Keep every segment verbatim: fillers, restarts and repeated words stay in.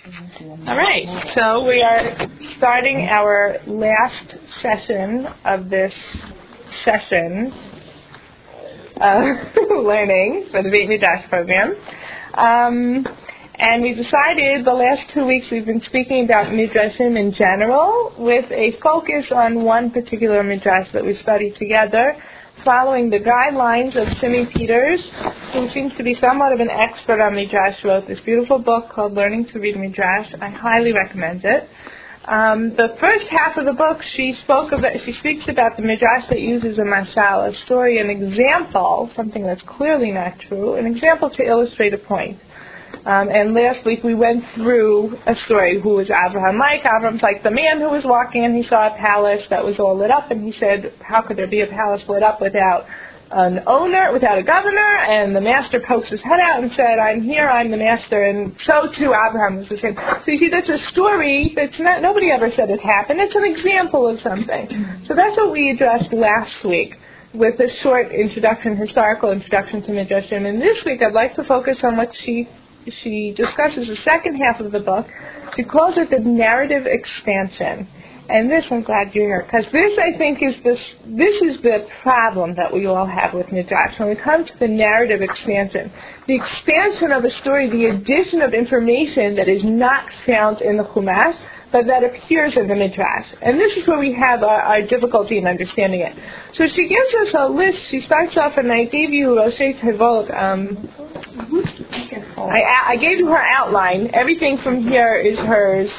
All right, so we are starting our last session of this session of learning for the Beit Midrash program. Um, and we decided the last two weeks we've been speaking about Midrashim in general with a focus on one particular Midrash that we studied together, following the guidelines of Simi Peters, who seems to be somewhat of an expert on Midrash, wrote this beautiful book called Learning to Read Midrash. I highly recommend it. Um, the first half of the book, she spoke about, she speaks about the Midrash that uses a mashal, a story, an example, something that's clearly not true, an example to illustrate a point. Um, and last week we went through a story. Who was Abraham like? Abraham's like the man who was walking and he saw a palace that was all lit up, and he said, how could there be a palace lit up without an owner, without a governor? And the master pokes his head out and said, I'm here, I'm the master. And so too Abraham was the same. So you see, that's a story that's not, nobody ever said it happened. It's an example of something. So that's what we addressed last week with a short introduction, historical introduction to Midrashim. And this week I'd like to focus on what she she discusses the second half of the book. She calls it the narrative expansion. And this, I'm glad you're here, because this, I think, is this, this is the problem that we all have with Midrash. When we come to the narrative expansion, the expansion of a story, the addition of information that is not found in the Chumash, but that appears in the Midrash. And this is where we have our, our difficulty in understanding it. So she gives us a list. She starts off, and I gave you Roshei Tevot. Um, I, I gave you her outline. Everything from here is hers.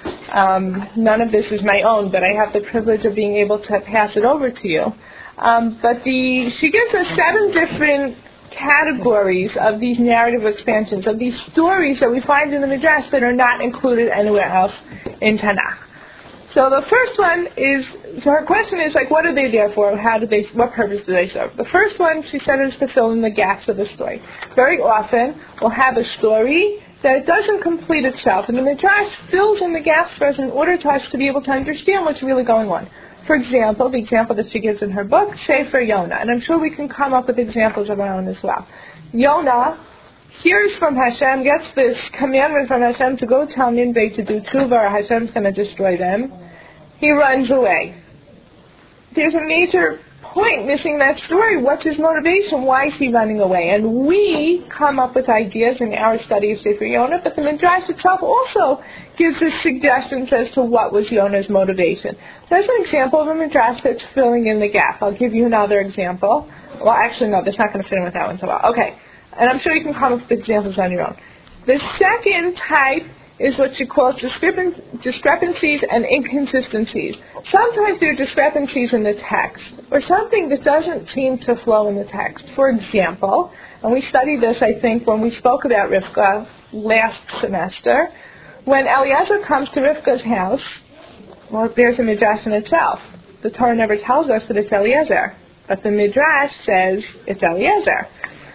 Um, none of this is my own, but I have the privilege of being able to pass it over to you. Um, but the she gives us seven different categories of these narrative expansions, of these stories that we find in the Midrash that are not included anywhere else in Tanakh. So the first one is, so her question is like, what are they there for? How do they, what purpose do they serve? The first one, she said, is to fill in the gaps of the story. Very often, we'll have a story that it doesn't complete itself, and the Midrash fills in the gaps for us in order to us to be able to understand what's really going on. For example, the example that she gives in her book, Sefer Yonah, and I'm sure we can come up with examples of our own as well. Yonah hears from Hashem, gets this commandment from Hashem to go tell Nineveh to do tshuva or Hashem's going to destroy them. He runs away. There's a major point missing in that story. What's his motivation? Why is he running away? And we come up with ideas in our study of Sefer Yonah, but the Midrash itself also gives us suggestions as to what was Yonah's motivation. So that's an example of a Midrash that's filling in the gap. I'll give you another example. Well, actually, no, that's not going to fit in with that one so well. Okay. And I'm sure you can come up with examples on your own. The second type is what she calls discrepan- discrepancies and inconsistencies. Sometimes there are discrepancies in the text, or something that doesn't seem to flow in the text. For example, and we studied this, I think, when we spoke about Rivka last semester, when Eliezer comes to Rivka's house, well, there's a Midrash in itself. The Torah never tells us that it's Eliezer, but the Midrash says it's Eliezer.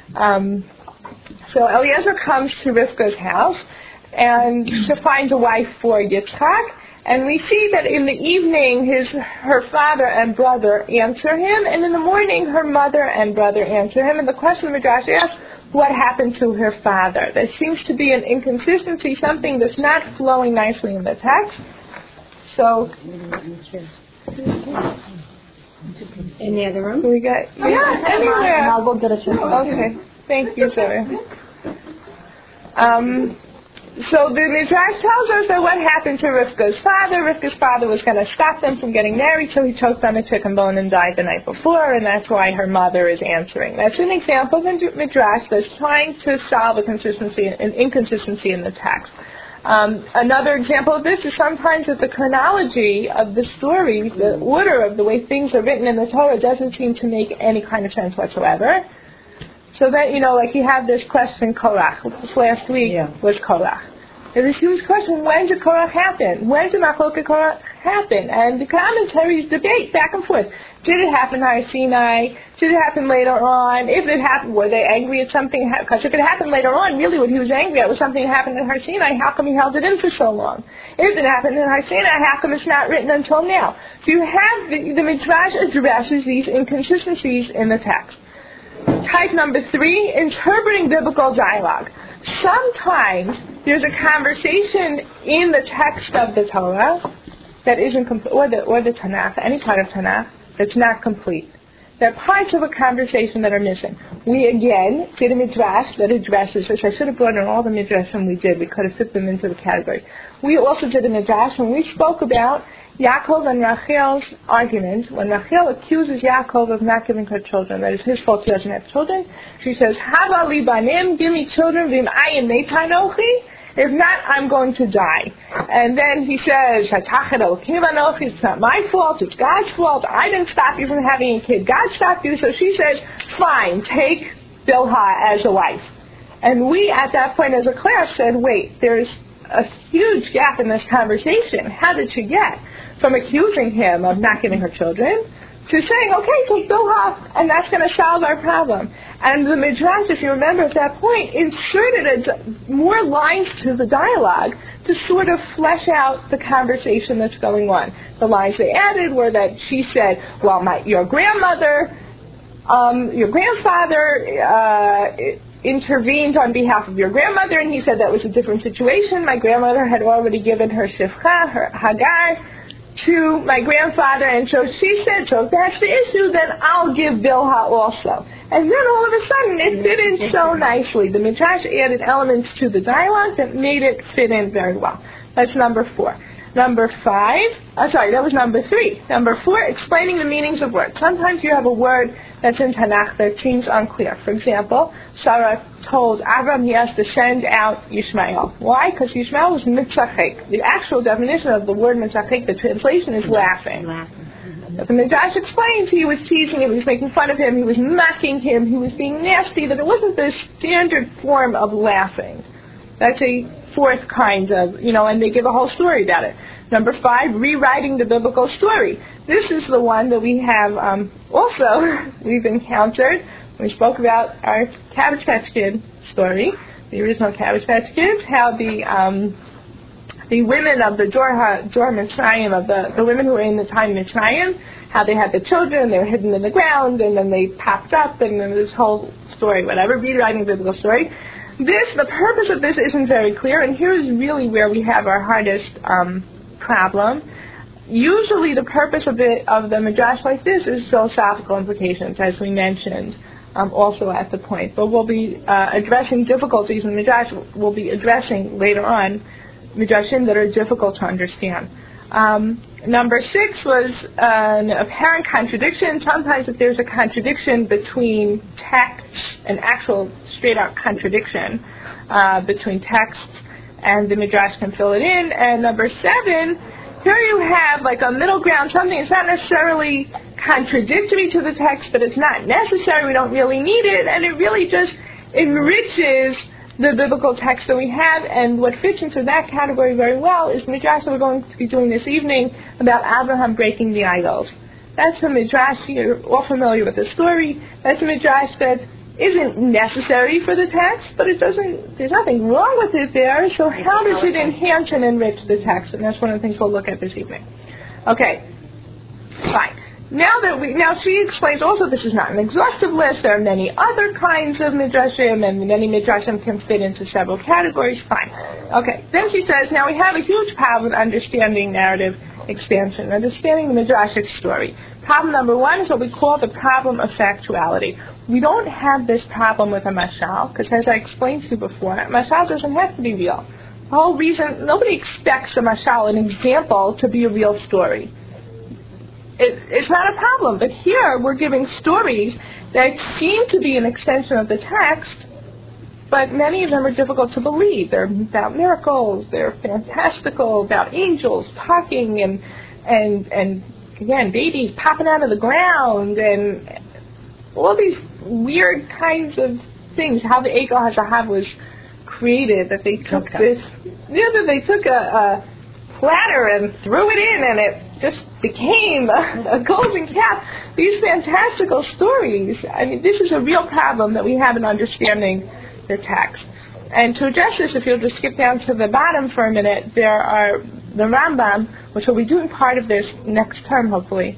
Um, so Eliezer comes to Rivka's house, and she finds a wife for Yitzchak, and we see that in the evening his her father and brother answer him, and in the morning her mother and brother answer him, and the question the Midrash asks, what happened to her father? There seems to be an inconsistency, something that's not flowing nicely in the text. So, in the other room? We got, yeah, yeah anywhere. I'll go get a check. Okay, thank you, sir. Um... So the Midrash tells us that what happened to Rivka's father, Rivka's father was going to stop them from getting married, so he choked on a chicken bone and died the night before, and that's why her mother is answering. That's an example of a Midrash that's trying to solve a consistency, an inconsistency in the text. Um, another example of this is sometimes that the chronology of the story, the order of the way things are written in the Torah doesn't seem to make any kind of sense whatsoever. So that, you know, like you have this question, Korach, which was last week, yeah. was Korach. There's this huge question, when did Korach happen? When did Machloket Korach happen? And the commentaries debate back and forth. Did it happen on Sinai? Did it happen later on? If it happened, were they angry at something? Because if it happened later on, really what he was angry at was something that happened in Har Sinai. How come he held it in for so long? If it happened in Har Sinai, how come it's not written until now? So you have the, the Midrash addresses these inconsistencies in the text. Type number three, interpreting biblical dialogue. Sometimes there's a conversation in the text of the Torah that isn't complete, or the, or the Tanakh, any part of Tanakh, that's not complete. There are parts of a conversation that are missing. We, again, did a midrash that addresses this. I should have brought in all the midrashim we did. We could have fit them into the categories. We also did a midrash when we spoke about Yaakov and Rachel's argument. When Rachel accuses Yaakov of not giving her children, that is his fault, he doesn't have children, she says, Hava li banim, give me children, v'im ayin meitanochi. If not, I'm going to die. And then he says, it's not my fault, it's God's fault. I didn't stop you from having a kid. God stopped you. So she says, fine, take Bilhah as a wife. And we, at that point as a class, said, wait, there's a huge gap in this conversation. How did she get from accusing him of not giving her children to saying, okay, take Bilhah, and that's going to solve our problem? And the Midrash, if you remember at that point, inserted a, more lines to the dialogue to sort of flesh out the conversation that's going on. The lines they added were that she said, well, my, your grandmother, um, your grandfather uh, intervened on behalf of your grandmother, and he said that was a different situation. My grandmother had already given her Shifcha, her Hagar, to my grandfather, and so she said, so if that's the issue, then I'll give Bilhah also. And then all of a sudden, it fit in so nicely. The Midrash added elements to the dialogue that made it fit in very well. That's number four. Number five, uh, sorry, that was number three. Number four, explaining the meanings of words. Sometimes you have a word that's in Tanakh that seems unclear. For example, Sarah told Avram he has to send out Yishmael. Why? Because Yishmael was mitzachek. The actual definition of the word mitzachek, the translation is laughing. laughing. But the Midrash explains he was teasing him, he was making fun of him, he was mocking him, he was being nasty, that it wasn't the standard form of laughing. That's a fourth kind of, you know, and they give a whole story about it. Number five, rewriting the biblical story. This is the one that we have um, also, we've encountered. We spoke about our Cabbage Patch Kid story, the original Cabbage Patch Kids, how the um, the women of the Dor, Dor Mitzrayim, of the, the women who were in the time of Mitzrayim, how they had the children, they were hidden in the ground, and then they popped up, and then this whole story, whatever, rewriting the biblical story. This, the purpose of this isn't very clear, and here's really where we have our hardest um, problem. Usually the purpose of, it, of the Midrash like this is philosophical implications, as we mentioned um, also at the point. But we'll be uh, addressing difficulties in Midrash. We'll be addressing later on Midrashim that are difficult to understand. Um, number six was uh, an apparent contradiction. Sometimes if there's a contradiction between text, an actual straight-out contradiction uh, between texts, and the Midrash can fill it in. And number seven, here you have like a middle ground, something that's not necessarily contradictory to the text, but it's not necessary, we don't really need it, and it really just enriches the biblical text that we have. And what fits into that category very well is the Midrash that we're going to be doing this evening about Abraham breaking the idols. That's a Midrash, you're all familiar with the story. That's a Midrash that isn't necessary for the text, but it doesn't, there's nothing wrong with it there, so how does it enhance and enrich the text? And that's one of the things we'll look at this evening. Okay, fine. Now that we, now she explains also this is not an exhaustive list, there are many other kinds of midrashim, and many midrashim can fit into several categories, fine. Okay, then she says, now we have a huge problem with understanding narrative expansion, understanding the midrashic story. Problem number one is what we call the problem of factuality. We don't have this problem with a mashal, because as I explained to you before, a mashal doesn't have to be real. The whole reason, nobody expects a mashal, an example, to be a real story. It, it's not a problem, but here we're giving stories that seem to be an extension of the text, but many of them are difficult to believe. They're about miracles, they're fantastical, about angels talking, and and and again, babies popping out of the ground, and all these weird kinds of things. How the Egel HaZahav was created, that they took okay. this, yeah, that they took a, a platter and threw it in, and it just became a, a golden calf. These fantastical stories, I mean, this is a real problem that we have in understanding the text. And to address this, if you'll just skip down to the bottom for a minute, there are the Rambam, which will be doing part of this next term, hopefully.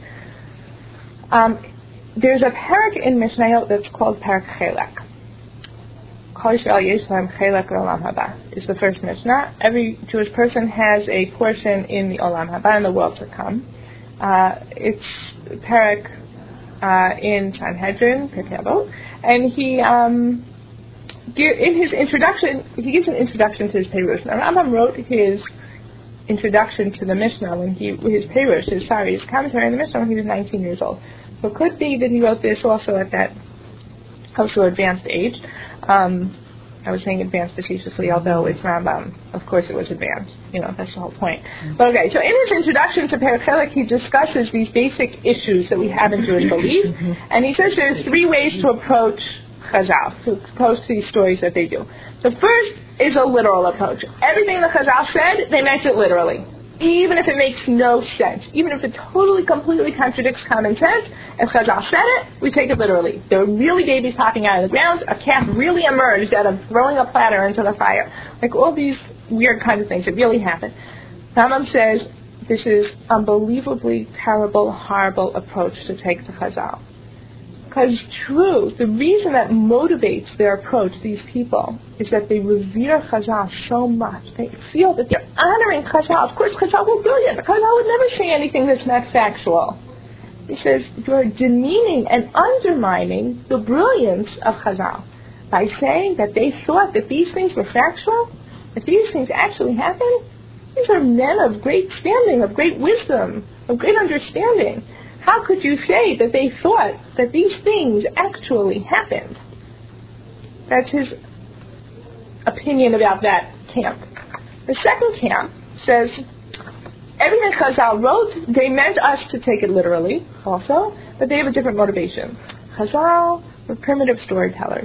Um, there's a parak in Mishnayot that's called Parak Chelek. Kol Yisrael yesh lahem chelek olam haba is the first Mishnah. Every Jewish person has a portion in the olam haba, in the world to come. Uh, it's Perek uh, in Sanhedrin, Pirkei Avot, and he, um, in his introduction, he gives an introduction to his Perush. Now, Rambam wrote his introduction to the Mishnah when he, his Perush, his sorry, his commentary on the Mishnah when he was nineteen years old. So it could be that he wrote this also at that also advanced age. Um, I was saying advanced facetiously, although it's Rambam. Of course it was advanced. You know, that's the whole point. Mm-hmm. But okay, so in his introduction to Perek Chelek, he discusses these basic issues that we have in Jewish belief, mm-hmm. and he says there's three ways to approach Chazal, to approach these stories that they do. The first is a literal approach. Everything the Chazal said, they meant it literally. Even if it makes no sense, even if it totally, completely contradicts common sense, if Chazal said it, we take it literally. There were really babies popping out of the ground. A calf really emerged out of throwing a platter into the fire. Like all these weird kinds of things that really happened. Rambam says this is unbelievably terrible, horrible approach to take to Chazal. Because true, the reason that motivates their approach, these people, is that they revere Chazal so much. They feel that they're honoring Chazal. Of course, Chazal was brilliant. Chazal would never say anything that's not factual. He says, you're demeaning and undermining the brilliance of Chazal by saying that they thought that these things were factual, that these things actually happened. These are men of great standing, of great wisdom, of great understanding. How could you say that they thought that these things actually happened? That's his opinion about that camp. The second camp says, everything Chazal wrote, they meant us to take it literally also, but they have a different motivation. Chazal were primitive storytellers.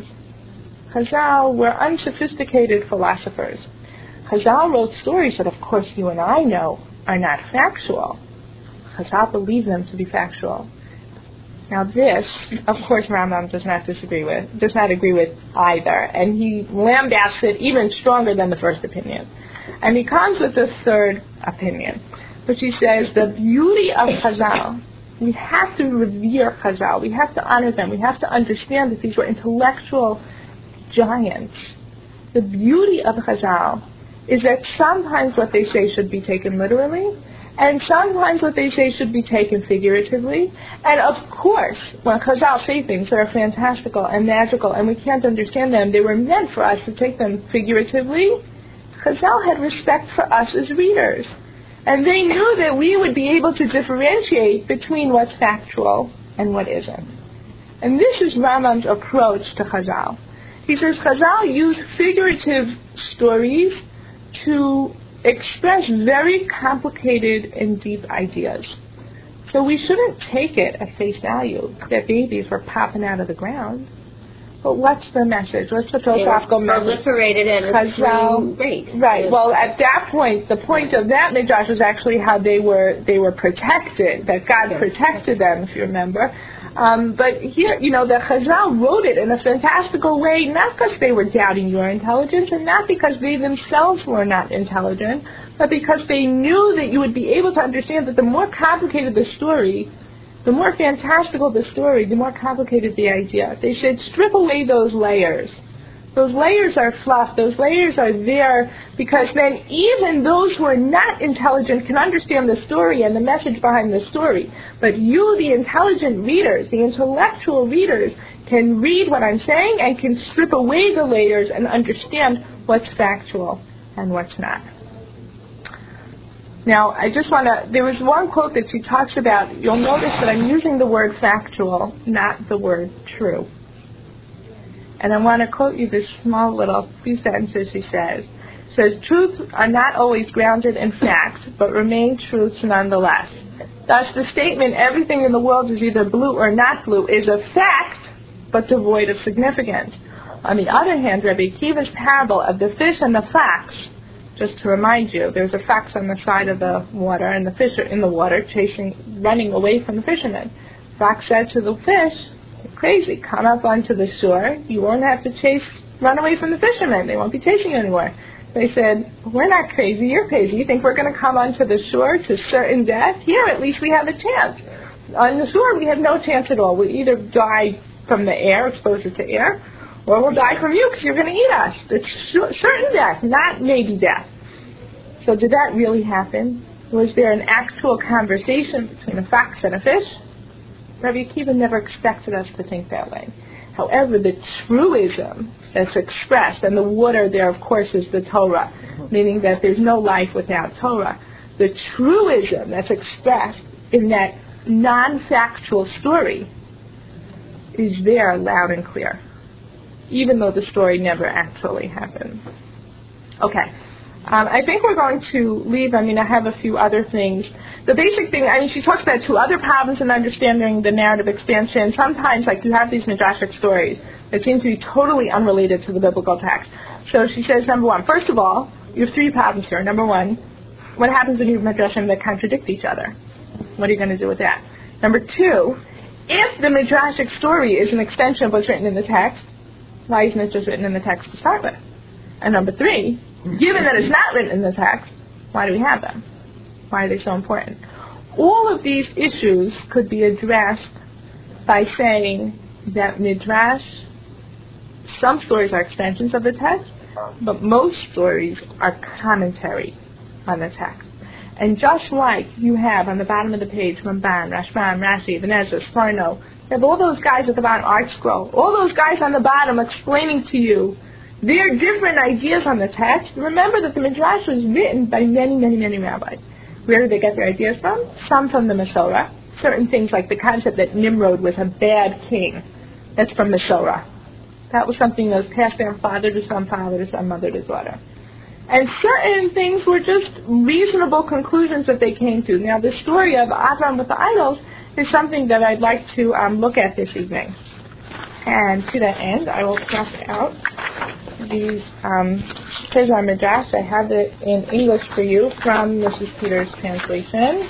Chazal were unsophisticated philosophers. Chazal wrote stories that, of course, you and I know are not factual. Chazal believed them to be factual. Now this, of course, Rambam does not disagree with, does not agree with either, and he lambasts it even stronger than the first opinion. And he comes with the third opinion, which he says the beauty of Chazal, we have to revere Chazal, we have to honor them, we have to understand that these were intellectual giants. The beauty of Chazal is that sometimes what they say should be taken literally, and sometimes what they say should be taken figuratively. And of course, when Chazal say things that are fantastical and magical and we can't understand them, they were meant for us to take them figuratively. Chazal had respect for us as readers. And they knew that we would be able to differentiate between what's factual and what isn't. And this is Rambam's approach to Chazal. He says Chazal used figurative stories to express very complicated and deep ideas. So we shouldn't take it at face value that babies were popping out of the ground. But what's the message? What's the philosophical message? Proliferated at a extreme rate. Right. Yeah. Well, at that point, the point of that midrash was actually how they were they were protected, that God yes. protected them, if you remember. Um, but here, you know, the Chazal wrote it in a fantastical way, not because they were doubting your intelligence, and not because they themselves were not intelligent, but because they knew that you would be able to understand that the more complicated the story, the more fantastical the story, the more complicated the idea. They said, strip away those layers. Those layers are fluff. Those layers are there because then even those who are not intelligent can understand the story and the message behind the story. But you, the intelligent readers, the intellectual readers, can read what I'm saying and can strip away the layers and understand what's factual and what's not. Now, I just want to, there was one quote that she talks about. You'll notice that I'm using the word factual, not the word true. And I want to quote you this small little few sentences she says. It says, truths are not always grounded in fact, but remain truths nonetheless. Thus, the statement, everything in the world is either blue or not blue, is a fact, but devoid of significance. On the other hand, Rabbi Akiva's parable of the fish and the fox, just to remind you, there's a fox on the side of the water, and the fish are in the water, chasing, running away from the fishermen. Fox said to the fish, crazy, come up onto the shore, you won't have to chase, run away from the fishermen, they won't be chasing you anymore. They said, we're not crazy, you're crazy, you think we're going to come onto the shore to certain death? Here at least we have a chance. On the shore we have no chance at all. We either die from the air, exposure to air, or we'll die from you because you're going to eat us. It's certain death, not maybe death. So did that really happen? Was there an actual conversation between a fox and a fish? Rabbi Akiva never expected us to think that way. However, the truism that's expressed, and the water there, of course, is the Torah, meaning that there's no life without Torah. The truism that's expressed in that non-factual story is there loud and clear, even though the story never actually happened. Okay. Um, I think we're going to leave. I mean, I have a few other things. The basic thing, I mean, she talks about two other problems in understanding the narrative expansion. Sometimes, like, you have these midrashic stories that seem to be totally unrelated to the biblical text. So she says, number one, first of all, you have three problems here. Number one, what happens when you have midrashim that contradict each other? What are you going to do with that? Number two, if the midrashic story is an extension of what's written in the text, why isn't it just written in the text to start with? And number three, given that it's not written in the text, why do we have them? Why are they so important? All of these issues could be addressed by saying that midrash, some stories are extensions of the text, but most stories are commentary on the text. And just like you have on the bottom of the page, Ramban, Rashbam, Rashi, Ibn Ezra, Sforno, you have all those guys at the bottom, Art Scroll, all those guys on the bottom explaining to you their different ideas on the text. Remember that the Midrash was written by many, many, many rabbis. Where did they get their ideas from? Some from the Masorah. Certain things like the concept that Nimrod was a bad king. That's from Masorah. That was something that was passed down father to son, father to son, mother to daughter. And certain things were just reasonable conclusions that they came to. Now, the story of Avram with the idols is something that I'd like to um, look at this evening. And to that end, I will pass out these um, Chizar Midrash. I have it in English for you from Missus Peters' translation.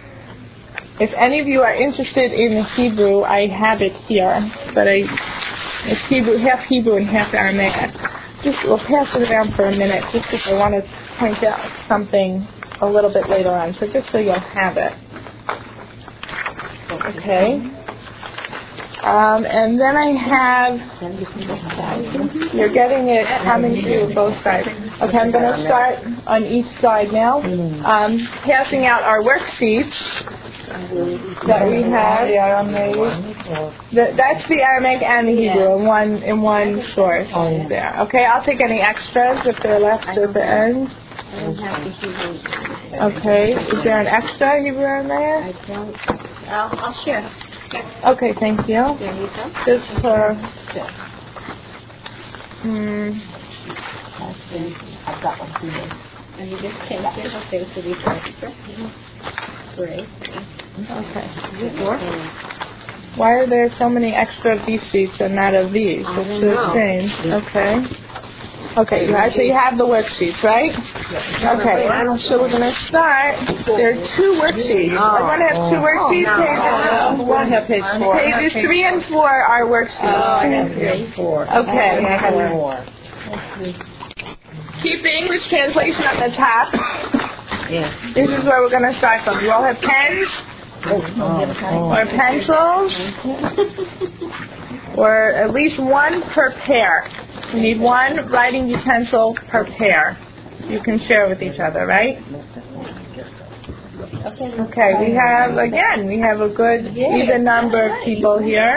If any of you are interested in the Hebrew, I have it here, but I, it's Hebrew, half Hebrew and half Aramaic. Just we'll pass it around for a minute, just because I want to point out something a little bit later on. So just so you'll have it. Okay. Um, and then I have, you're getting it coming through both sides. Okay, I'm going to start on each side now. Um, passing out our worksheets that we have. The, that's the Aramaic and the Hebrew in one, in one source there. Okay, I'll take any extras if they're left at the end. Okay, is there an extra Hebrew Aramaic? I don't. I'll, I'll share. Okay, thank you. There you go. Just for... Hmm. I've got one for you. And you just take it. Okay, so these are extra. Great. Okay. Four? Why are there so many extra of these sheets and not of these? It's so strange. Okay. Okay, you actually have the worksheets, right? Okay, so we're going to start. There are two worksheets. We're going to have two worksheets. Pages, one have page four. Pages three and four are worksheets. Oh, I have page four. Okay. I have more. Keep the English translation on the top. Yeah. This is where we're going to start from. You all have pens? Oh. Or pencils? Or at least one per pair. You need one writing utensil per pair. You can share with each other, right? Okay, we have, again, we have a good even number of people here.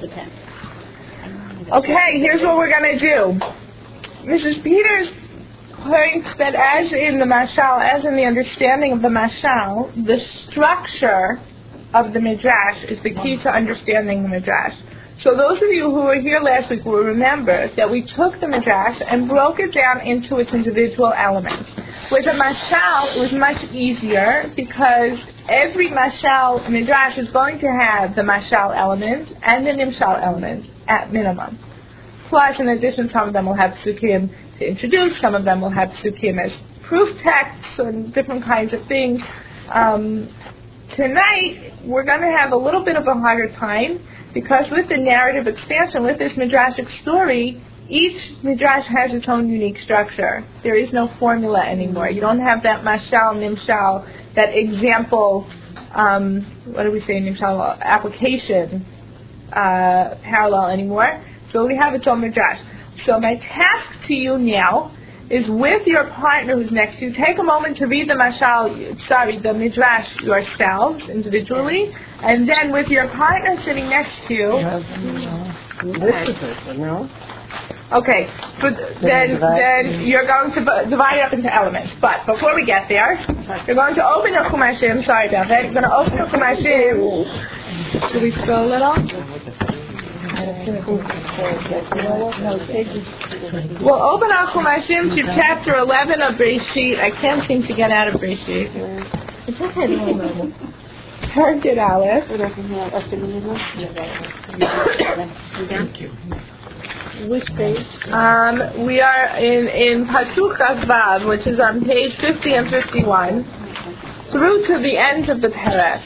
Okay, here's what we're going to do. Missus Peters points that as in the mashal, as in the understanding of the mashal, the structure of the midrash is the key to understanding the midrash. So those of you who were here last week will remember that we took the midrash and broke it down into its individual elements. With a mashal, it was much easier because every mashal midrash is going to have the mashal element and the nimshal element at minimum. Plus, in addition, some of them will have psukim to introduce, some of them will have psukim as proof texts and different kinds of things. Um, tonight, we're going to have a little bit of a harder time because with the narrative expansion, with this midrashic story, each midrash has its own unique structure. There is no formula anymore. You don't have that mashal, nimshal, that example, um, what do we say, nimshal, application uh, parallel anymore. So we have its own midrash. So my task to you now is with your partner who's next to you, take a moment to read the mashal, sorry, the midrash yourselves individually, and then with your partner sitting next to you. This is it, no? Okay, but then then you're going to b- divide it up into elements. But before we get there, you're going to open your Chumashim. Sorry about that. You're going to open your Chumashim. Should we spill a little? We'll open our Chumashim to chapter eleven of Breshit. I can't seem to get out of Breshit. It's okay. Parakid Aleph. Thank you. Which page? Um, we are in, in Pasuk Vav, which is on page fifty and fifty-one, through to the end of the Perek.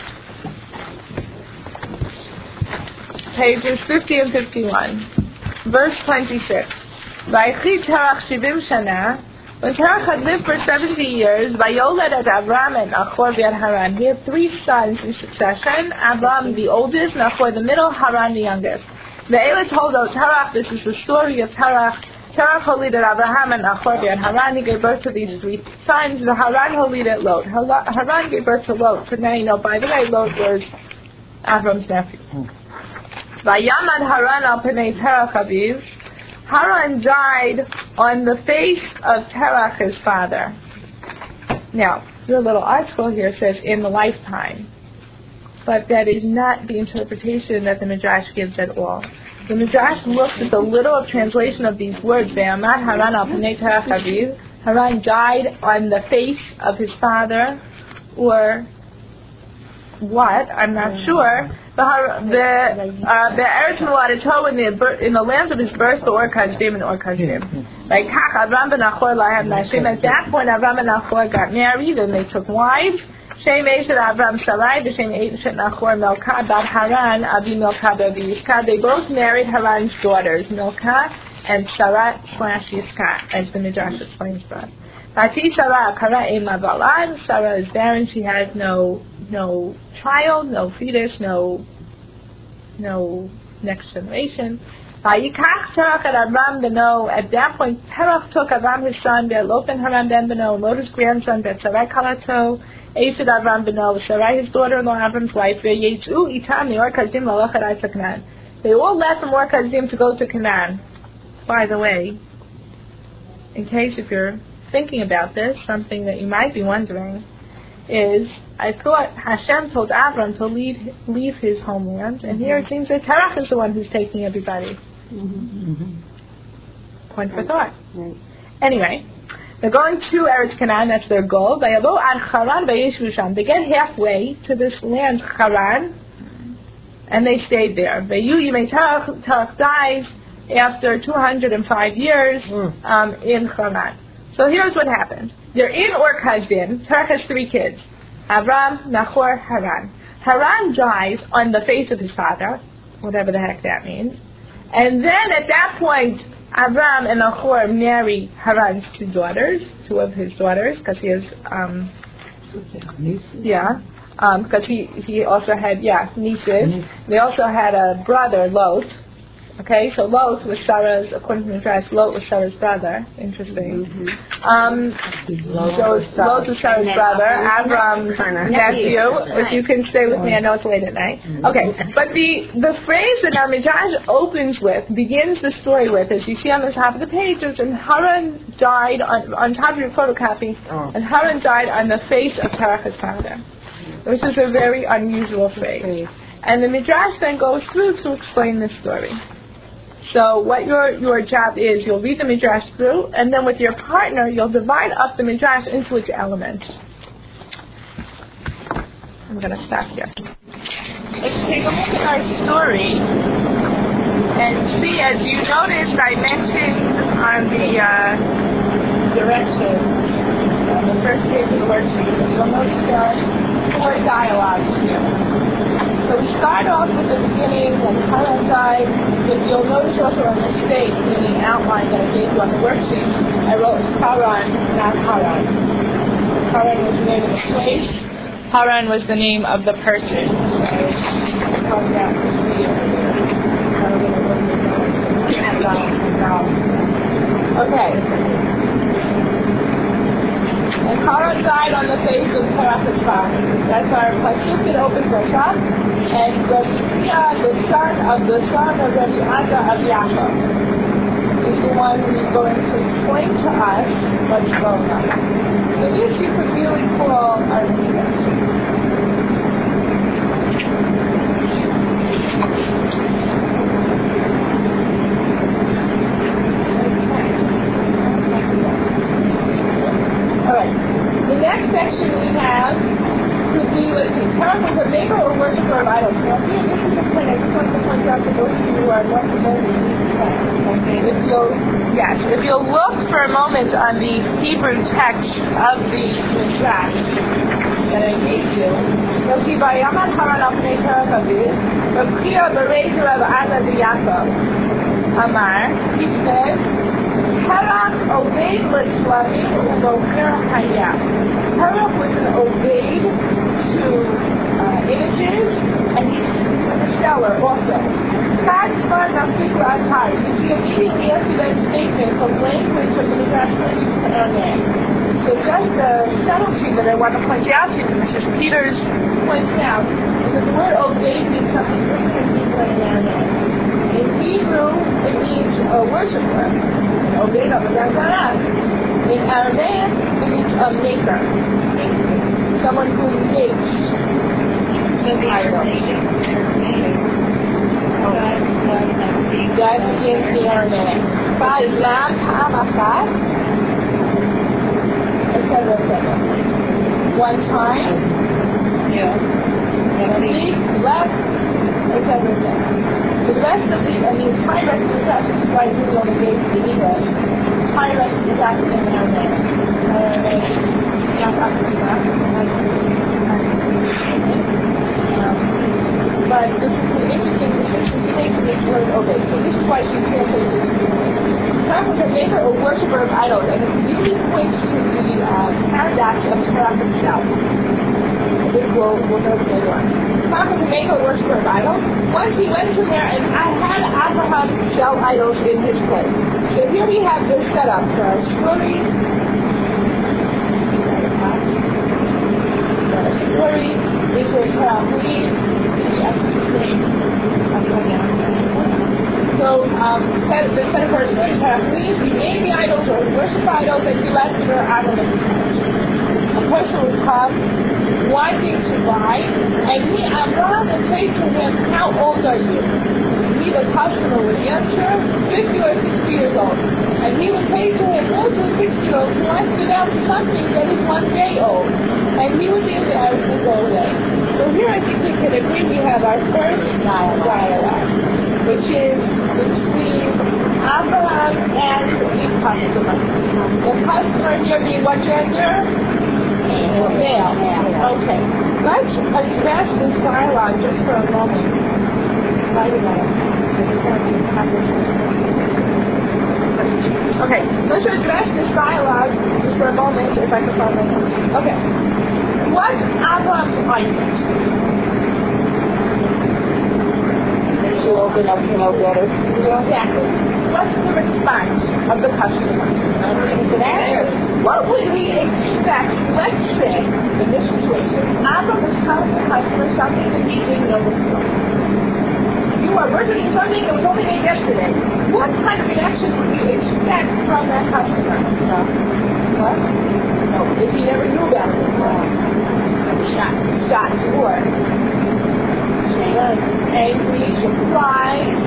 Pages fifty and fifty-one. Verse twenty-six. Vaychi Terach shivim shana. When Terach had lived for seventy years, Vayoled et Avram and Nachor v'ed Haran. He had three sons in succession, Avram the oldest, Nachor the middle, Haran the youngest. The Eila told us, Terach, this is the story of Terach. Terach holided Abraham and Nachor v'ed Haran. He gave birth to these three sons. The Haran holided Lot. Haran gave birth to Lot. So now you know, by the way, Lot was Avram's nephew. Vayamad Haran al Pnei Terach Aviv. Haran died on the face of Terach, his father. Now, your little article here says in the lifetime. But that is not the interpretation that the Midrash gives at all. The Midrash looks at the literal translation of these words. Ve'amad Haran al Pnei Terach Aviv. Haran died on the face of his father, or what? I'm not sure. The the uh, the Eretz Moladato in the in the lands of his birth, the Or Kasdim and Or Kasdim. Like Avram ben Nachor lahem nashim. At that point, Avram and Nachor got married and they took wives. Shem Eshet Avram Sarai, Shem Eshet Nachor Milcah Bat Haran Abi Milcah Abi Yiscah. They both married Haran's daughters, Milcah and Sarah slash Yiscah, as the Midrash explains for us. Vati Sarah Kara Ema Balan. Sarah is barren. She has no no child, no fetus, no no next generation. Vayikach Terach et Avram beno. At that point, Terach took Avram his son, Lot ben Haran ben beno, Lot his grandson, Bet Sarai Kalato, Esed Avram beno, Sarai his daughter-in-law, Avram's wife. Vayetzu itam Or Kasdim lalachet ad Canaan. They all left from Or Kasdim to go to Canaan. By the way, in case if you're thinking about this, something that you might be wondering is, I thought Hashem told Avram to leave, leave his homeland, and mm-hmm. here it seems that Terach is the one who's taking everybody. Mm-hmm. Point for thought. Right. Anyway, they're going to Eretz Canaan, that's their goal. They get halfway to this land, Haran, and they stayed there. Terach dies after two hundred five years um, in Haran. So here's what happens. They're in Or Kasdim. Terach has three kids. Avram, Nachor, Haran. Haran dies on the face of his father, whatever the heck that means. And then at that point, Avram and Nachor marry Haran's two daughters, two of his daughters, because he has, um, yeah, because um, he, he also had, yeah, nieces. They also had a brother, Lot. Okay, so Lot was Sarah's, according to the Midrash, Lot was Sarah's brother. Interesting. Mm-hmm. Um, so Lot was Sarah's brother, Avram's nephew. If you can stay with me, I know it's late at night. Okay, but the, the phrase that our Midrash opens with, begins the story with, as you see on the top of the page, is, and Haran died, on, on top of your photocopy, and Haran died on the face of Terach's father. Which is a very unusual phrase. And the Midrash then goes through to explain this story. So what your your job is, you'll read the Midrash through, and then with your partner, you'll divide up the Midrash into its elements. I'm going to stop here. Let's take a look at our story and see, as you noticed, I mentioned on the uh, directions, on the first page of the worksheet, you'll notice there are four dialogues here. So we start off with the beginning when Haran died, but you'll notice also a mistake in the outline that I gave you on the worksheet. I wrote Haran, not Haran. Haran was the name of the place. Haran was the name of the person. So, I'll that Okay. And Kara died on the face of Terafachar. That's our Pasuk that opens us up. And Rabbi Tia, the son of the son of Rabbi Ada of Yaakov, is the one who's going to explain to us what's going on. So this you could really call our introduction. The next section we have could be, let's see, Terah was a maker or worshiper of idols. Now here, this is a point I just want to point out to those of you who are more familiar with these texts. Okay. If you'll, yes, if you'll look for a moment on the Hebrew text of the Midrash that I gave you, you'll see Vayamad Haran al Pnei Terah Kavid, Rav Chia Berei Rav Ada B'Yaakov Amar, he says, Terach obeyed L'Shlamim U'Boker Hayah. Terach was an obeyed to uh, images, and he's a seller also. Chad Shvar Nafiku Atai. You see immediately after that statement from language of the Midrash verses to Aramaic. So just the subtlety that I want to point out to you, Missus Peters points out, is that the word obeyed means something different in Hebrew and Aramaic. In Hebrew, it means a worshiper. Obeyed of in Aramaic, it means a maker. Someone who makes. So the Aramaic. That begins the Aramaic. Five lam hamafat, et cetera, et cetera. One time. Yeah. Speak, left, et cetera, et cetera. The rest of the, I mean, the entire rest of the passage is why we only gave the English. The entire rest of the passage is in Aramaic. Aramaic, not Pakistan. But this is an interesting distinction she makes in this word obey. So this is why she translates it to English. Terah was a maker or worshiper of idols, and it really points to the uh, paradox of Terah himself. Which we'll, we'll note later on. Terah was a maker or worshiper of idols. Once he went in there and I had Abraham sell idols in his place. So here we have this setup for our story. Our story is a Terah. So um, the set of our story is Terah. We made the idols or we worship idols and we left for Adam and a person would come wanting to buy, and he, Abraham would say to him, how old are you? And he, the customer, would answer, fifty or sixty years old. And he would say to him, go to a sixty-year-old who wants to know something that is one day old. And he would be embarrassed and go away. So here I think we can agree we have our first dialogue, which is between Abraham and the customer. The customer here being what gender? Male. Okay. Let's address this dialogue just for a moment. Okay. Let's address this dialogue just for a moment, if I can find my notes. Okay. What's Abraham's argument? To open up to know better. Exactly. What's the response of the customer? What would we expect, let's say, in this situation, Abraham was telling the customer something that he didn't know before. You are worshiping something that was only made yesterday. What kind of reaction would you expect from that customer? No. What? No, if he never knew about it before. Shocked. Shocked, or angry, surprised.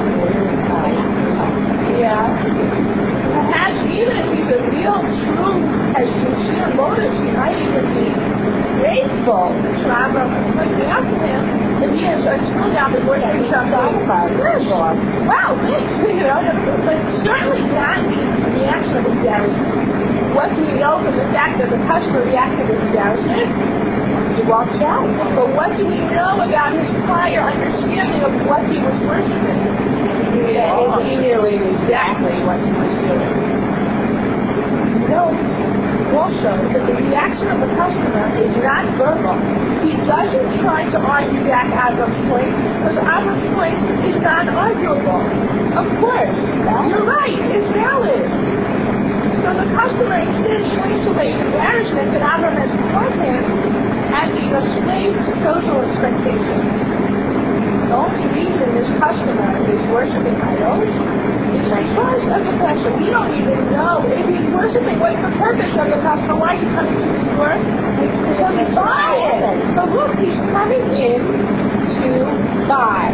Yeah. Perhaps even if he's a real, true, has sincere motives, he might even be grateful to Abraham for pointing out to him that he has until now been worshiping something. Wow, thanks. You know, but certainly not the reaction of embarrassment. What do we know from the fact that the customer reacted with embarrassment? He walked out. But what do we know about his prior understanding of what he was worshiping? Yeah, he knew exactly what he was doing. note also that the reaction of the customer is not verbal. He doesn't try to argue back Avram's point, because Avram's point is non-arguable. Of course, you're right, it's valid. So the customer instead shrinks away in embarrassment that Avram has caused him and being a slave to social expectations. The only reason this customer is worshiping idols is because of the question. We don't even know if he's worshiping. What's the purpose of the customer? Why is he coming to the store? So to buy it. So look, he's coming in to buy.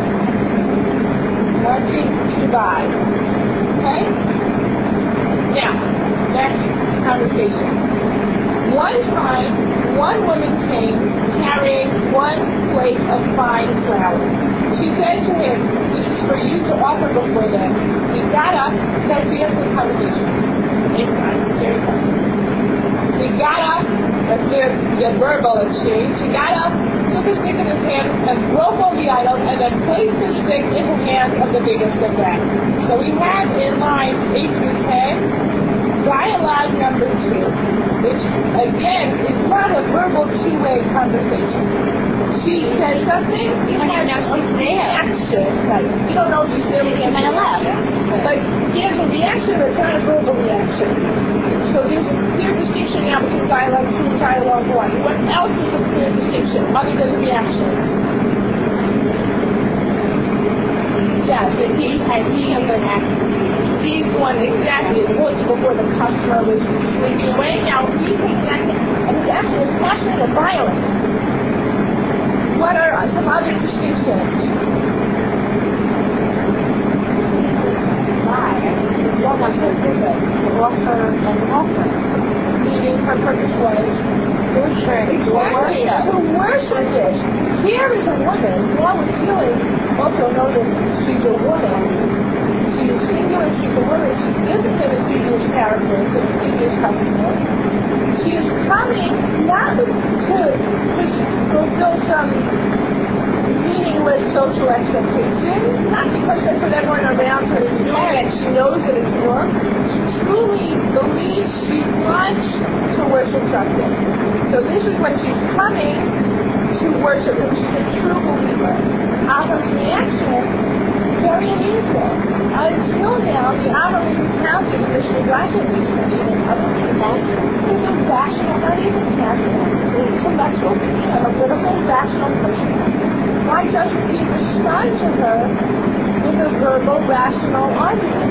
Working to buy. Okay? Now, next conversation. One time, one woman came carrying one plate of fine flour. She said to him, "This is for you to offer before them." He got up. That's the end of the conversation. Very funny. He got up. That's their, their verbal exchange. He got up, took a stick in his hand, and broke all the idols, and then placed the stick in the hands of the biggest of them. So we have in lines eight through ten. Dialogue number two, which again is not a verbal two-way conversation. She says something, you have no reaction. Like, you don't know if she's there, you kind of laugh. But he has a reaction, but it's not a verbal reaction. So there's a clear distinction now between dialogue two and dialogue one. What else is a clear distinction other than the reactions? Yes, that he has he has an action. He's one exactly as it was before the customer was sleeping away. Now he's exactly, and his action is passionate and violent. What are some other distinctions? Why? It's almost her purpose. To offer an offering. Meaning her purpose was exactly to worship it. Here is a woman, now we're feeling, also know that she's a woman. She is singular, she's a woman, she's different than the previous character, than the previous customer. She is coming not to, to fulfill some meaningless social expectation, not because that's what everyone around her is doing and she knows that it's wrong. She truly believes she wants to worship something. So this is when she's coming to worship him. She's a true believer. Avram's reaction, very unusual. Until now, the Avram is counted in the Shulchan even other people. He's a rational, not even rational. He's intellectual being, a political, rational person. Why doesn't he respond to her with a verbal, rational argument?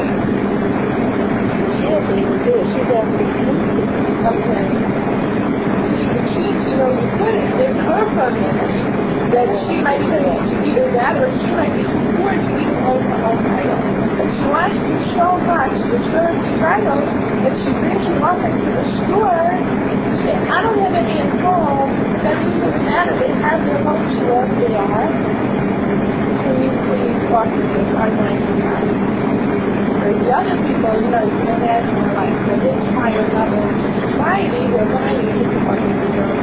She doesn't even do it. She doesn't even do it. Okay. She, you know, you put it in her purpose that she might even either that or she might be supported to even own her own idol. But she wants to so much to serve these idols that she brings them often to the store. She says, I don't have any at home. That just doesn't matter. They have their homes wherever they are. Can you please talk to me? I'm going to have. Whereas the other people, you know, you can imagine like the rich higher levels of society, they're buying different parts of the world.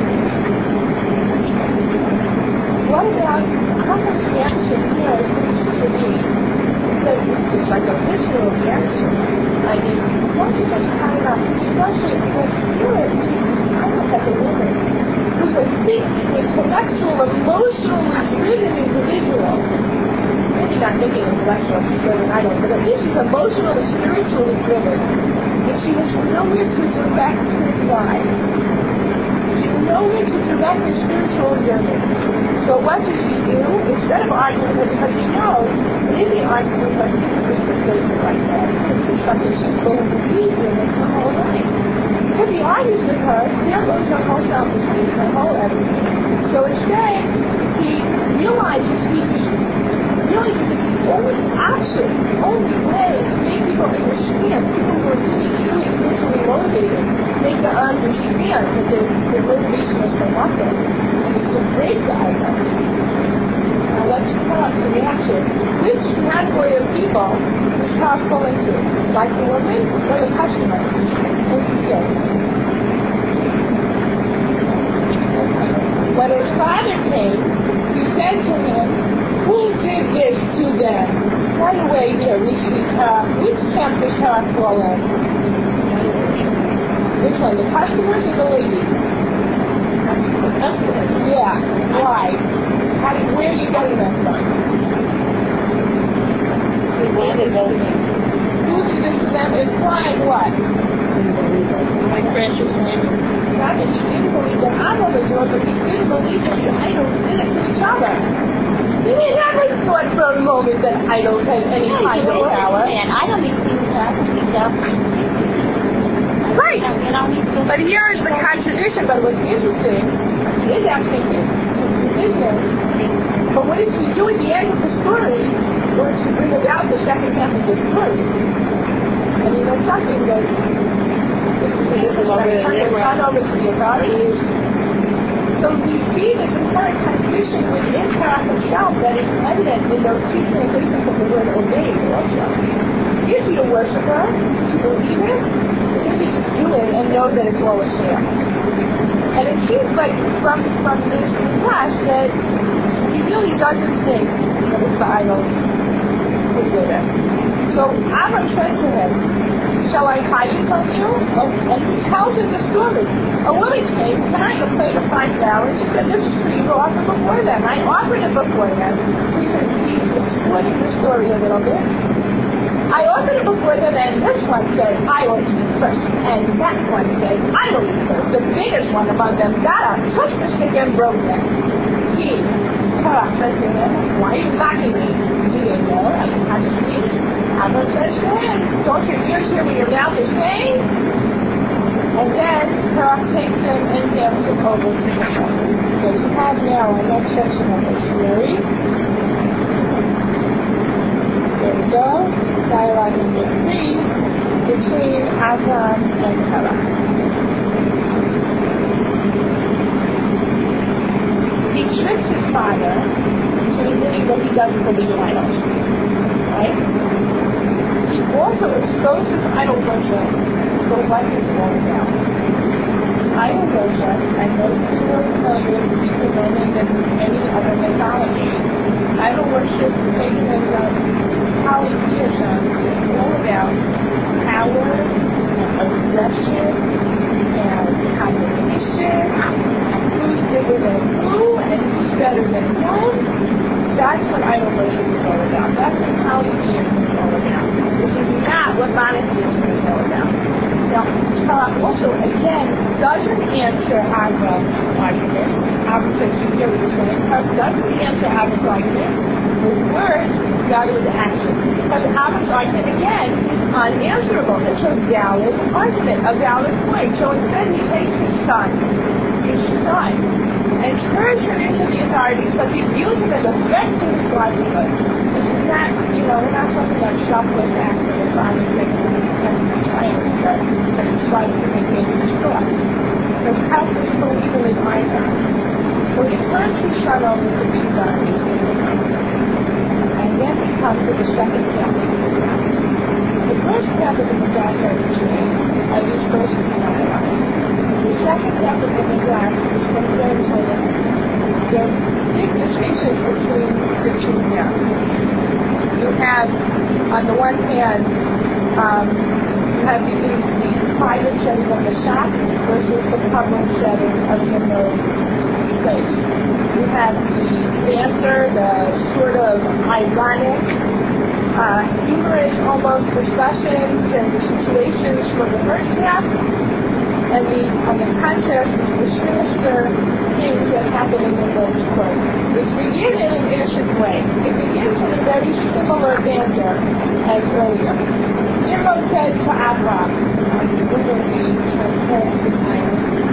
What about Avram's reaction here seems to me that it's like a visceral reaction. I mean, what is such kind of especially because here I'm not like a woman who's a thinking, intellectual, emotionally driven individual. Maybe not thinking intellectual, she's serving idols, but this is emotionally, spiritually driven. And she has nowhere to direct his life. She has nowhere to direct his spiritual yearning. So what does he do? Instead of arguing with her, because he knows that if he argues with her, he can participate like that. This is something she's going to believe in her whole life. If he argues with her, there goes her whole self-esteem, her whole everything. So instead, he realizes he's realizes that the only option, the only way to make people understand, people who are really, truly spiritually motivated, make them understand that their, their motivation is for nothing, and it's to break the idols. Now let's talk the reaction. Which category of people is Paul falling to? Like the woman or the customer? What's he say? When his father came, he said to him, who did this to them? Right away here, we see Torah. Which camp does Torah fall in? Which one, the customers or the ladies? The customers. Yeah. Why? How do, where are you getting them from? We landed those things. Who did this to them implying what? My precious neighbor. Not that he didn't believe that I'm of the Lord, but he didn't believe that the idols did it to each other. He never thought for a moment that idols had any kind of power. And I don't even think that he's up. Right. You know, but here is the contradiction. But what's interesting, he is asking him to do business. But what does he do at the end of the story, or to bring about the second half of the story? I mean, that's something that this is turn over to the authorities. So we see this inherent contradiction within Torah himself that is evident in those two translations of the word obey also. Is he a worshiper? Does he believe it? Or does he just do it and know that it's all a sham? And it seems like from, from this class that he really doesn't think that it's the idols who did it. So Abram said to him, shall I hide it from you? Oh, and he tells her the story. A woman came carrying a plate of fine flour, and she said, this is for you to offer before them. I offered it before them. He said, he's exploiting the story a little bit. I offered it before them, and this one said, I will eat first. And that one said, I will eat first. The biggest one among them got up, took the stick, and broke it. He, Torah said to him, why are you mocking me? Do you know I can have a speech? Abram says to him, don't your ears hear what your mouth is saying? And then Torah takes him and hands him over to the Lord. So we have now our next section of the story. There we go. Dialogue number three between Abram and Torah. He tricks his father into admitting that he doesn't believe in idols. Right? He also exposes idol worship to what it's all about. Idol worship, and most people will tell you it's deeper learning than any other mythology. Idol worship, paganism, polytheism is all about power and aggression and competition, who's bigger than who and who's better than who. That's what idol worship is all about. That's what polytheism is all about. This is not what monotheism is all about. Now, Torah also, again, doesn't answer Abram's argument. Abram says, you hear what he's saying. Torah doesn't answer Abram's argument with words, rather with action. Because Abram's argument, again, is unanswerable. It's a valid argument, a valid point. So instead, he takes his son, his son, and turns him into the authorities, but he views him as a threat to his livelihood. This is not, you know, we're not talking about shopless acts that are trying to take and trying to start and trying to make it destroy. But how can you believe in his either? So he turns his son over to the authorities with the and then we come to the second half of the Midrash. The first half of the Midrash are usually are these first dialogues. The second half of the Midrash is compared to the big distinctions between the two halves. You have, on the one hand, um, you have the, the private setting of the shop versus the public setting of the Nimrod's place. You have the banter, the sort of ironic, uh, humorous almost discussions and the situations for the first half. And the, on the contrast, the sinister things that happen in the Lord's court, which begin in an innocent way. It begins in a very similar banter as earlier. Nimrod said to Abram, we're going to be transparent tonight.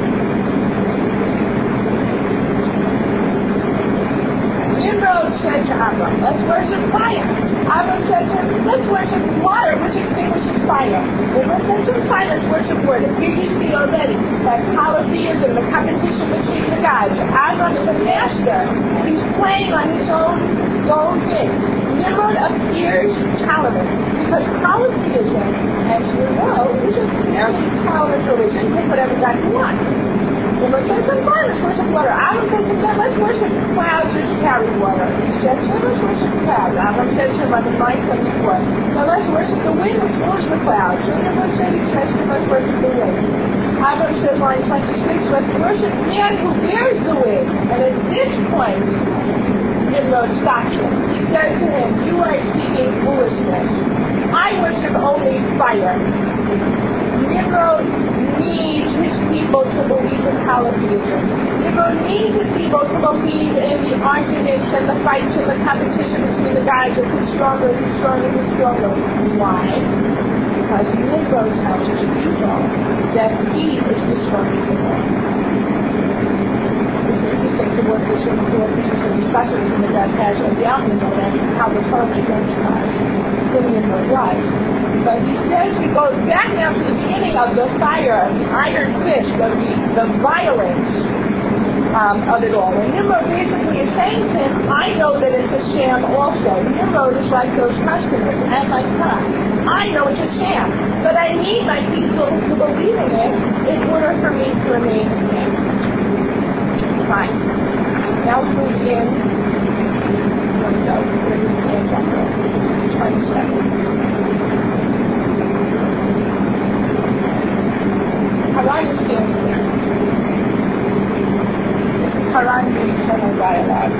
Nimrod said to Abram, let's worship fire. Abram said to him, let's worship water, which extinguishes fire. Nimrod said to him, fine, let's worship water. Here you see already that polytheism, the competition between the gods. Abram is a master. He's playing on his own, his own thing. Nimrod appears tolerant because polytheism, as you know, is a fairly tolerant religion. Take whatever God you want. Nimrod says, fine, let's worship water. Abram says, let's worship clouds which carry water. He said, so let's worship clouds. Avram said to him on the nine twenty-four, now let's worship the wind which blows the clouds. So Nimrod said, he said, let's worship the wind. Avram says, line twenty-six, let's worship man who bears the wind. And at this point, Nimrod stops him. He said to him, you are speaking foolishness. I worship only fire. Nimrod needs his people to believe in polytheism. Nimrod needs his people to believe in the arguments and the fights and the competition between the guys of who's stronger, who's stronger, who's stronger. Why? Because Nimrod tells his people that he is the strongest of all. It's interesting to work this with the issues of discussion between the Dutch has and the Nimrod and how the totally against us. Who Nimrod was. But he says, he goes back now to the beginning of the fire, of the iron fist, of the, the violence um, of it all. And Nimrod basically is saying to him, I know that it's a sham also. Nimrod is like those customers, and like her. I know it's a sham, but I need my people to believe in it in order for me to remain in him. Fine. Now let's move in. Here we go. In chapter twenty-seven. Haran is standing there. This is Haran's internal dialogue.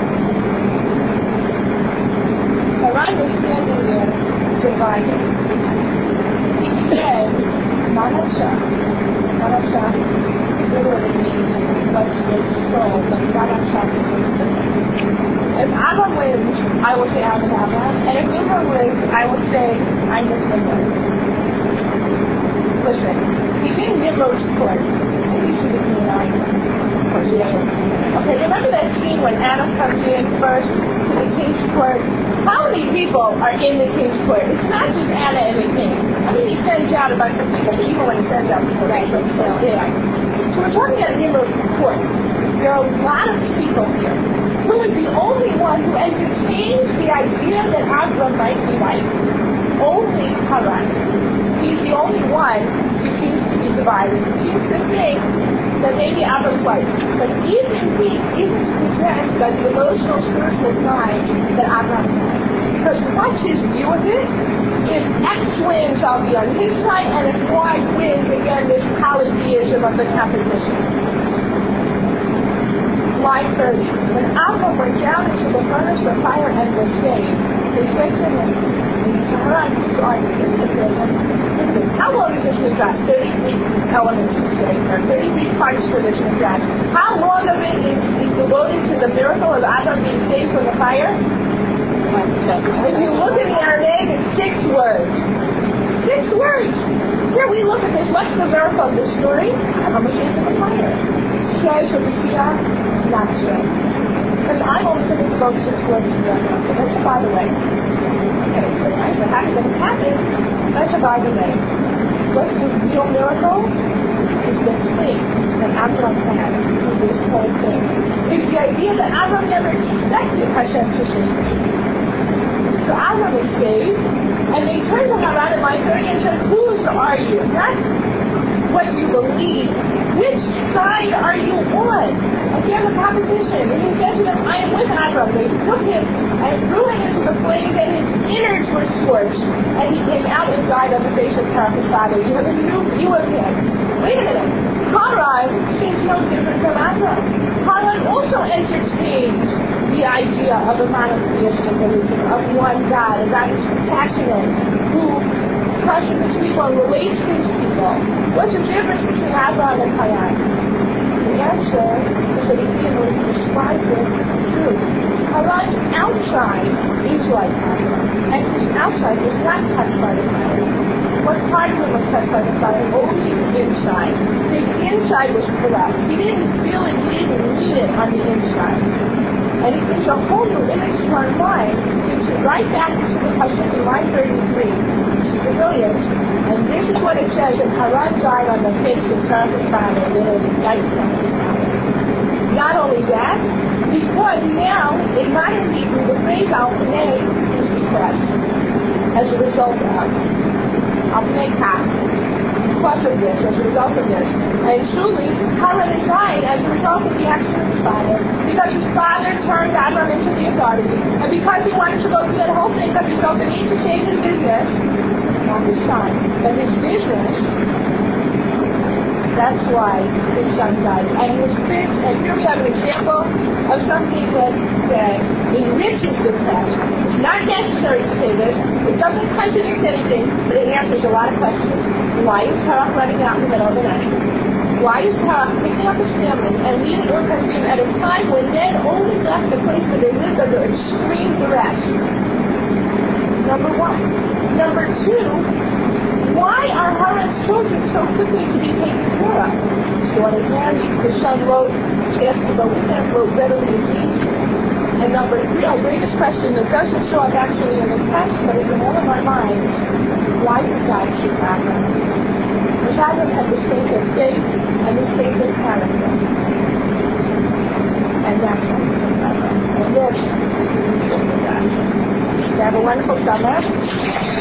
Haran is standing there, divided. He said, Manasha. Manasha literally means what's his soul, but Manasha is his different. If Abba wins, I will say I'm with Abba. And if Nimrod wins, I will say I'm with Nimrod. Listen, he's in Nimrod's court. At least he was in nine. Of course, he doesn't. Okay, remember that scene when Adam comes in first to the king's court? How many people are in the king's court? It's not just Anna and the king. I mean, he sends out a bunch of people, but even when he sends out people, right, so still there. So we're talking about Nimrod's court. There are a lot of people here. Who is the only one who entertains the idea that Avram might be right? Only Haran. He's the only one who seems to be divided. He seems to think that maybe Avram's right. But even he isn't possessed by the emotional, spiritual side that Avram has. Because what's his view of it? If X wins, I'll be on his side, and if Y wins, again, this polytheism of the competition. Line thirty. When Avram went down into the furnace of fire and was saved, they said to him, how long is this midrash? thirty-three elements to say, or thirty-three parts to this midrash. How long of it is, is devoted to the miracle of Adam being saved from the fire? If you look at the Aramaic, it's six words. Six words. Here we look at this. What's the miracle of this story? Adam was saved from the fire. Says the Messiah, not so. Because I'm only going to devote six words to that. But that's by the way. Okay, so nice. So how did that happen? That's a by the way. What's the real miracle? Is the thing that Avram had through this whole thing. It's the idea that Avram never expected Hashem to save him. So Avram is saved, and they turn to Haran in line thirty and said, whose are you? Not what you believe. Which side are you on? Again, the competition. And he said to them, I am with Avram. They took him and threw him into the flames, and his innards were scorched. And he came out and died on the face of Terah, his father. You have a new view of him. Wait a minute. Haran seems no different from Avram. Haran also entertains the idea of a monotheistic religion, of one God, a God who's compassionate, who trusts his people and relates to his people. What's the difference between Avram and Haran? The answer is that he describes it true. Haran's outside is like Avram, and his outside was not touched by the fire. What part of it was touched by the fire? Only the inside. The inside was corrupt. He didn't feel it, he didn't need it on the inside. And it gives a whole new image to our mind. It gets right back into the Pasuk in line thirty-three, which is brilliant. And this is what it says, that Haran died on the face of Terah, his father, and literally died from his father. Not only that, because now, in modern Hebrew, the phrase al-Pnei is because, as a result of, al-Pnei kach, because of this, as a result of this. And truly, Haran is dying as a result result of the action of his father, because his father turned Avram into the authority, and because he wanted to go through that whole thing because he felt the need to save his business, not his son, but his business, that's why his son died. And his kids, and here we have an example of something that, that enriches the text. It's not necessary to say this. It doesn't contradict anything, but it answers a lot of questions. Why is Terach running out in the middle of the night? Why is Terach picking up his family and leaving Ur Kasdim at a time when men only left the place where they lived under extreme duress? Number one. Number two, why are Haran's children so quickly to be taken care of? Sean is married, the son wrote, asked to go with him, wrote readily indeed. And number three, our greatest question that doesn't show up actually in the text, but is in all of our minds, why did God choose Avram? Because Avram had the state of faith and the state of character. And that's what we took Avram. And this is the God. Have a wonderful summer.